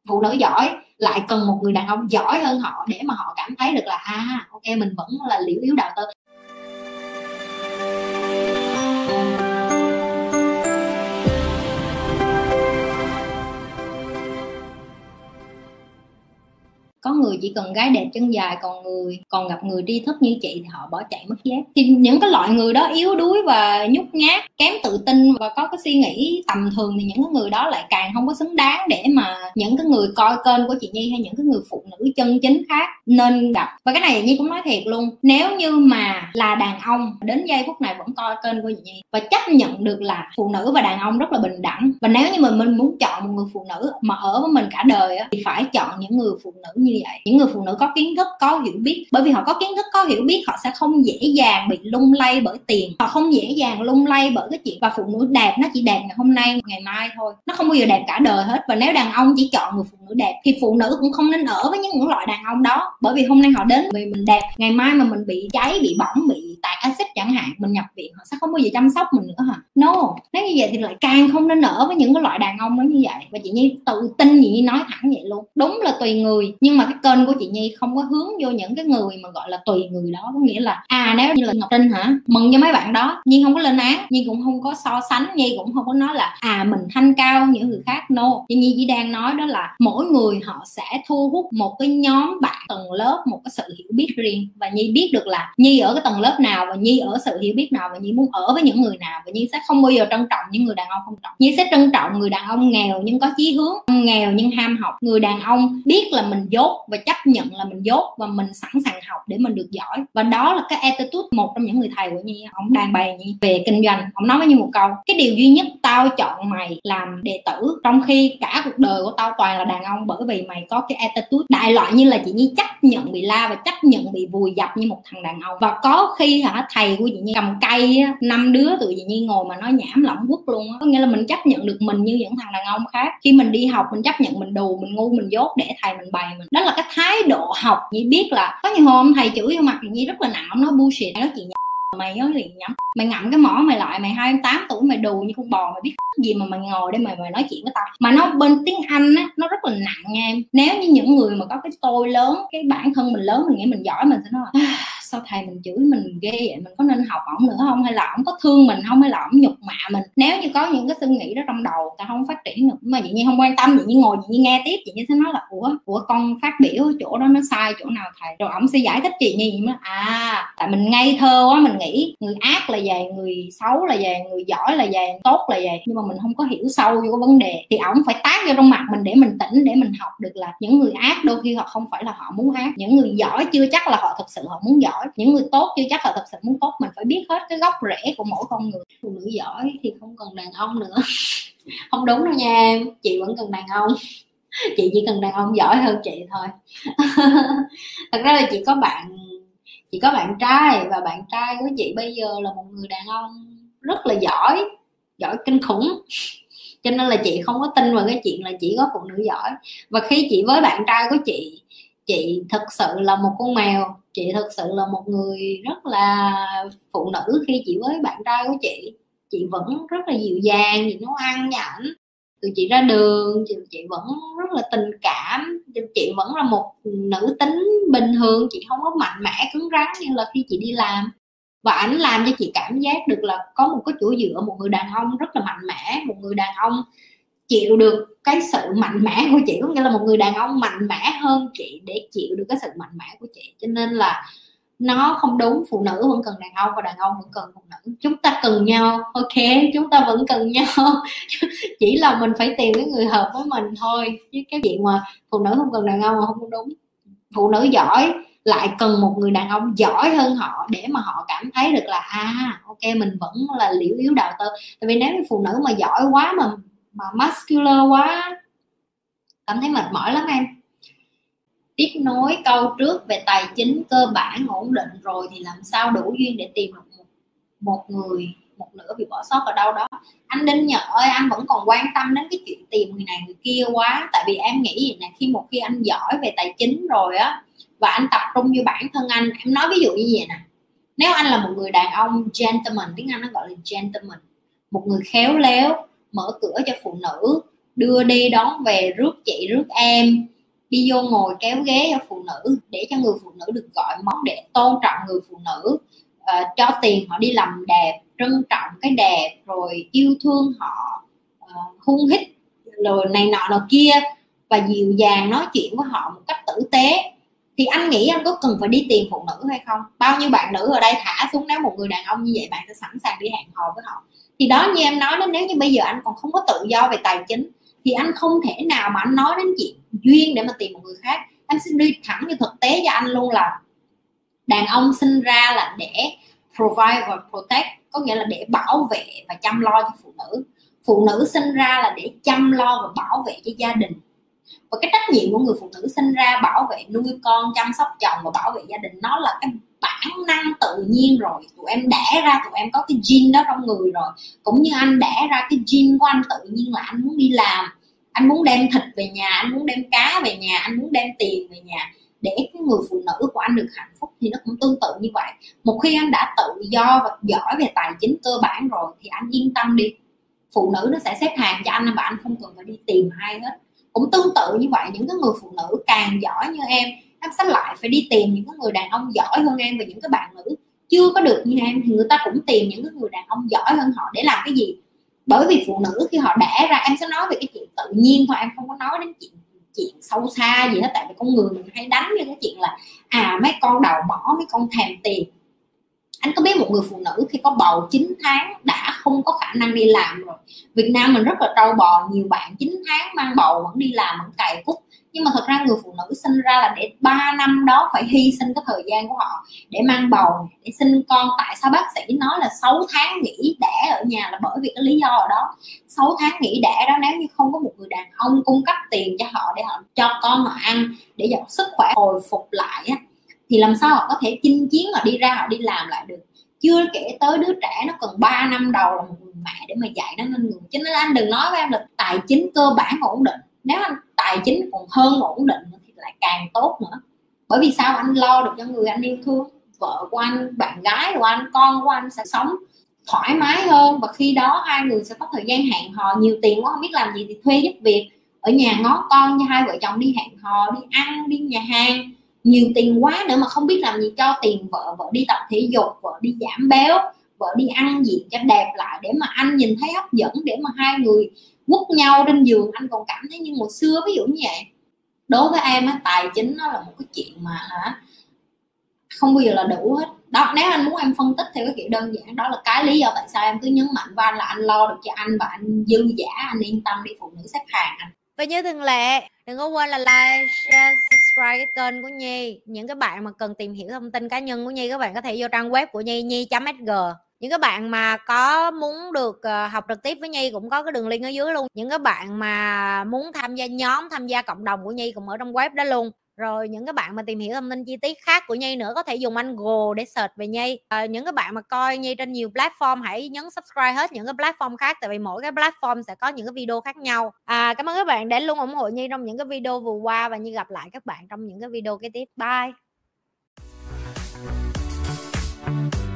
phụ nữ giỏi lại cần một người đàn ông giỏi hơn họ để mà họ cảm thấy được là ok mình vẫn là liễu yếu đào tơ. Có người chỉ cần gái đẹp chân dài, còn gặp người tri thức như chị thì họ bỏ chạy mất dép. Thì những cái loại người đó yếu đuối và nhút nhát, kém tự tin và có cái suy nghĩ tầm thường thì những cái người đó lại càng không có xứng đáng để mà những cái người coi kênh của chị Nhi hay những cái người phụ nữ chân chính khác nên gặp. Và cái này Nhi cũng nói thiệt luôn, nếu như mà là đàn ông đến giây phút này vẫn coi kênh của chị Nhi và chấp nhận được là phụ nữ và đàn ông rất là bình đẳng, và nếu như mình muốn chọn một người phụ nữ mà ở với mình cả đời á, thì phải chọn những người phụ nữ như vậy, những người phụ nữ có kiến thức, có hiểu biết. Bởi vì họ có kiến thức, có hiểu biết, họ sẽ không dễ dàng bị lung lay bởi tiền, họ không dễ dàng lung lay bởi cái chuyện. Và phụ nữ đẹp nó chỉ đẹp ngày hôm nay ngày mai thôi, nó không bao giờ đẹp cả đời hết. Và nếu đàn ông chỉ chọn người phụ nữ đẹp thì phụ nữ cũng không nên ở với những loại đàn ông đó, bởi vì hôm nay họ đến vì mình đẹp, ngày mai mà mình bị cháy, bị bỏng, bị tạt axit chẳng hạn, mình nhập viện, họ sẽ không bao giờ chăm sóc mình nữa hả? No, nếu như vậy thì lại càng không nên ở với những cái loại đàn ông đó như vậy. Và chị Nhi tự tin, chị Nhi nói thẳng vậy luôn, đúng là tùy người, nhưng mà cái kênh của chị Nhi không có hướng vô những cái người mà gọi là tùy người đó. Có nghĩa là nếu như là Ngọc Trinh hả, mừng cho mấy bạn đó, Nhi không có lên án, Nhi cũng không có so sánh, Nhi cũng không có nói là mình thanh cao những người khác. No, chị Nhi chỉ đang nói đó là mỗi người họ sẽ thu hút một cái nhóm bạn tầng lớp, một cái sự hiểu biết riêng, và Nhi biết được là Nhi ở cái tầng lớp nào và Nhi ở sự hiểu biết nào, và Nhi muốn ở với những người nào. Và Nhi sẽ không bao giờ trân trọng những người đàn ông không trọng. Nhi sẽ trân trọng người đàn ông nghèo nhưng có chí hướng, nghèo nhưng ham học, người đàn ông biết là mình dốt và chấp nhận là mình dốt và mình sẵn sàng học để mình được giỏi. Và đó là cái attitude một trong những người thầy của Nhi. Ông đang bày Nhi về kinh doanh, ông nói với Nhi một câu: cái điều duy nhất tao chọn mày làm đệ tử trong khi cả cuộc đời của tao toàn là đàn ông, bởi vì mày có cái attitude đại loại như là chị Nhi chấp nhận bị la và chấp nhận bị vùi dập như một thằng đàn ông. Và có khi thầy của chị Nhi cầm cây 5 đứa tụi chị Nhi ngồi mà nói nhảm lỏng quất luôn á. Có nghĩa là mình chấp nhận được mình như những thằng đàn ông khác. Khi mình đi học mình chấp nhận mình đù, mình ngu, mình dốt để thầy mình bày mình. Đó là cái thái độ học. Nhi biết là có nhiều hôm thầy chửi vô mặt chị Nhi rất là nặng, ông nói bullshit, nói chị mày nói liền nhắm, mày ngậm cái mỏ mày lại, mày 28 tuổi mày đù như con bò, mày biết gì mà mày ngồi để mày nói chuyện với tao. Mà nó bên tiếng Anh á, nó rất là nặng nha em. Nếu như những người mà có cái tôi lớn, cái bản thân mình lớn, mình nghĩ mình giỏi, mình sẽ nói là sao thầy mình chửi mình ghê vậy, mình có nên học ổng nữa không, hay là ổng có thương mình không, hay là ổng nhục mạ mình. Nếu như có những cái suy nghĩ đó trong đầu, ta không phát triển được. Mà chị Nhi không quan tâm, chị Nhi ngồi chị Nhi nghe tiếp, chị Nhi sẽ nói là ủa con phát biểu chỗ đó nó sai chỗ nào thầy, rồi ổng sẽ giải thích chị Nhi mới tại mình ngây thơ quá, mình nghĩ người ác là vậy, người xấu là vậy, người giỏi là vậy, tốt là vậy, nhưng mà mình không có hiểu sâu vô cái vấn đề. Thì ổng phải tát vô trong mặt mình để mình tỉnh, để mình học được là những người ác đôi khi họ không phải là họ muốn ác, những người giỏi chưa chắc là họ thật sự họ muốn giỏi, những người tốt chưa chắc là thật sự muốn tốt. Mình phải biết hết cái gốc rễ của mỗi con người. Phụ nữ giỏi thì không cần đàn ông nữa. Không đúng đâu nha em, chị vẫn cần đàn ông. Chị chỉ cần đàn ông giỏi hơn chị thôi. Thật ra là chị có bạn trai, và bạn trai của chị bây giờ là một người đàn ông rất là giỏi kinh khủng. Cho nên là chị không có tin vào cái chuyện là chỉ có phụ nữ giỏi. Và khi chị với bạn trai của chị thật sự là một con mèo, chị thật sự là một người rất là phụ nữ. Khi chị với bạn trai của chị vẫn rất là dịu dàng, chị nấu ăn cho ảnh, tụi chị ra đường chị vẫn rất là tình cảm, chị vẫn là một nữ tính bình thường, chị không có mạnh mẽ cứng rắn như là khi chị đi làm. Và ảnh làm cho chị cảm giác được là có một cái chỗ dựa, một người đàn ông rất là mạnh mẽ, một người đàn ông chịu được cái sự mạnh mẽ của chị, có nghĩa là một người đàn ông mạnh mẽ hơn chị để chịu được cái sự mạnh mẽ của chị. Cho nên là nó không đúng, phụ nữ vẫn cần đàn ông và đàn ông vẫn cần phụ nữ. Chúng ta cần nhau, ok, chúng ta vẫn cần nhau. Chỉ là mình phải tìm cái người hợp với mình thôi, chứ cái chuyện mà phụ nữ không cần đàn ông là không đúng. Phụ nữ giỏi lại cần một người đàn ông giỏi hơn họ để mà họ cảm thấy được là ok mình vẫn là liễu yếu đào tơ. Tại vì nếu như phụ nữ mà giỏi quá mà muscular quá, cảm thấy mệt mỏi lắm em. Tiếp nối câu trước về tài chính cơ bản ổn định rồi thì làm sao đủ duyên để tìm được một nửa bị bỏ sót ở đâu đó. Anh Đinh Nhật ơi, anh vẫn còn quan tâm đến cái chuyện tìm người này người kia quá. Tại vì em nghĩ gì nè, khi anh giỏi về tài chính rồi á, và anh tập trung vô bản thân anh, em nói ví dụ như vậy nè, nếu anh là một người đàn ông gentleman, tiếng Anh nó gọi là gentleman, một người khéo léo, mở cửa cho phụ nữ, đưa đi đón về, rước chị rước em, đi vô ngồi kéo ghế cho phụ nữ để cho người phụ nữ được gọi món, để tôn trọng người phụ nữ, cho tiền họ đi làm đẹp, trân trọng cái đẹp, rồi yêu thương họ, hung hít rồi này nọ nọ kia, và dịu dàng nói chuyện với họ một cách tử tế, thì anh nghĩ anh có cần phải đi tìm phụ nữ hay không? Bao nhiêu bạn nữ ở đây thả xuống, nếu một người đàn ông như vậy bạn sẽ sẵn sàng đi hẹn hò với họ. Thì đó, như em nói đó, nếu như bây giờ anh còn không có tự do về tài chính thì anh không thể nào mà anh nói đến chuyện duyên để mà tìm một người khác. Anh sẽ đi thẳng như thực tế cho anh luôn là đàn ông sinh ra là để provide và protect, có nghĩa là để bảo vệ và chăm lo cho phụ nữ. Phụ nữ sinh ra là để chăm lo và bảo vệ cho gia đình. Và cái trách nhiệm của người phụ nữ sinh ra bảo vệ, nuôi con, chăm sóc chồng và bảo vệ gia đình, nó là cái bản năng tự nhiên rồi. Tụi em đẻ ra, tụi em có cái gene đó trong người rồi. Cũng như anh đẻ ra, cái gene của anh tự nhiên là anh muốn đi làm, anh muốn đem thịt về nhà, anh muốn đem cá về nhà, anh muốn đem tiền về nhà để cái người phụ nữ của anh được hạnh phúc. Thì nó cũng tương tự như vậy. Một khi anh đã tự do và giỏi về tài chính cơ bản rồi thì anh yên tâm đi, phụ nữ nó sẽ xếp hàng cho anh và anh không cần phải đi tìm ai hết. Cũng tương tự như vậy, những cái người phụ nữ càng giỏi như em sẽ lại phải đi tìm những cái người đàn ông giỏi hơn em. Và những cái bạn nữ chưa có được như em thì người ta cũng tìm những cái người đàn ông giỏi hơn họ để làm cái gì? Bởi vì phụ nữ khi họ đẻ ra, em sẽ nói về cái chuyện tự nhiên thôi, em không có nói đến chuyện sâu xa gì hết. Tại vì con người mình hay đánh như cái chuyện là mấy con đầu mỏ, mấy con thèm tiền. Anh có biết một người phụ nữ khi có bầu 9 tháng đã không có khả năng đi làm rồi. Việt Nam mình rất là trâu bò, nhiều bạn 9 tháng mang bầu vẫn đi làm, vẫn cày cuốc. Nhưng mà thật ra người phụ nữ sinh ra là để 3 năm đó phải hy sinh cái thời gian của họ để mang bầu, để sinh con. Tại sao bác sĩ nói là 6 tháng nghỉ đẻ ở nhà là bởi vì cái lý do ở đó. 6 tháng nghỉ đẻ đó, nếu như không có một người đàn ông cung cấp tiền cho họ để họ cho con họ ăn, để cho sức khỏe hồi phục lại á, thì làm sao họ có thể chinh chiến họ đi ra họ đi làm lại được. Chưa kể tới đứa trẻ nó cần 3 năm đầu là một người mẹ để mà dạy nó nên người. Cho nên anh đừng nói với em là tài chính cơ bản ổn định. Nếu anh tài chính còn hơn ổn định thì lại càng tốt nữa. Bởi vì sao? Anh lo được cho người anh yêu thương, vợ của anh, bạn gái của anh, con của anh sẽ sống thoải mái hơn. Và khi đó hai người sẽ có thời gian hẹn hò. Nhiều tiền quá không biết làm gì thì thuê giúp việc ở nhà ngó con cho hai vợ chồng đi hẹn hò, đi ăn, đi nhà hàng. Nhiều tiền quá nữa mà không biết làm gì cho tiền vợ. Vợ đi tập thể dục, vợ đi giảm béo, vợ đi ăn gì cho đẹp lại để mà anh nhìn thấy hấp dẫn, để mà hai người quất nhau trên giường anh còn cảm thấy như hồi xưa, ví dụ như vậy. Đối với em á, tài chính nó là một cái chuyện mà không bao giờ là đủ hết đó. Nếu anh muốn em phân tích theo cái kiểu đơn giản, đó là cái lý do tại sao em cứ nhấn mạnh với anh là anh lo được cho anh và anh dư dả, anh yên tâm đi, phụ nữ xếp hàng anh. Và như thường lệ, đừng có quên là like, share, subscribe cái kênh của Nhi. Những cái bạn mà cần tìm hiểu thông tin cá nhân của Nhi, các bạn có thể vô trang web của Nhi, nhi.sg. Những cái bạn mà có muốn được học trực tiếp với Nhi cũng có cái đường link ở dưới luôn. Những cái bạn mà muốn tham gia nhóm, tham gia cộng đồng của Nhi cũng ở trong web đó luôn. Rồi những cái bạn mà tìm hiểu thông tin chi tiết khác của Nhi nữa có thể dùng anh Google để search về Nhi. Những cái bạn mà coi Nhi trên nhiều platform hãy nhấn subscribe hết những cái platform khác, tại vì mỗi cái platform sẽ có những cái video khác nhau. Cảm ơn các bạn đã luôn ủng hộ Nhi trong những cái video vừa qua, và Nhi gặp lại các bạn trong những cái video kế tiếp. Bye.